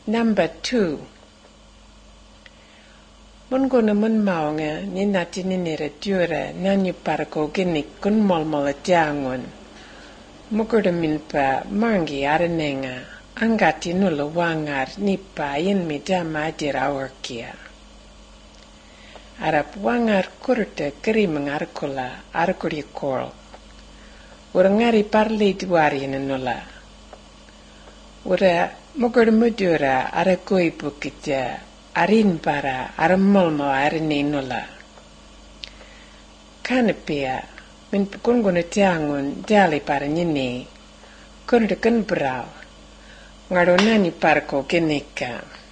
Number 2. Mun kuna mun maunga ni natini nira jura nanyu parko ginik kun molmola jangun. Mukuda minpa mangi aranenga angati nula wangar nipa yin midama dirawurkia. Arap wangar kurta keri mengarkula arkuri kol. Urangari parli duari nula. Ura mukuda mudura arakoi bukita arin para aramolmo arini nula. Kanapia min pukunguna tiangun dali para nyini. Kundukan brau. Ngarunani parko genika.